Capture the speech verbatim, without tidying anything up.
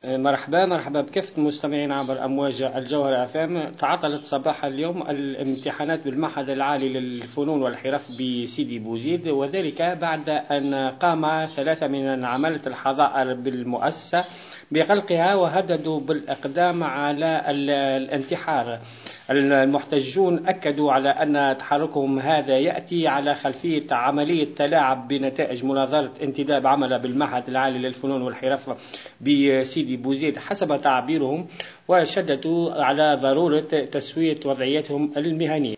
مرحبا مرحبا بكافة المستمعين عبر أمواج الجوهرة اف ام. تعطلت صباح اليوم الامتحانات بالمعهد العالي للفنون والحرف بسيدي بوزيد، وذلك بعد أن قام ثلاثة من عمالة الحظائر بالمؤسسة بغلقها وهددوا بالإقدام على الانتحار. المحتجون أكدوا على أن تحركهم هذا يأتي على خلفية عملية تلاعب بنتائج مناظرة انتداب عمل بالمعهد العالي للفنون والحرف بسيدي بوزيد حسب تعبيرهم، وشددوا على ضرورة تسوية وضعيتهم المهنية.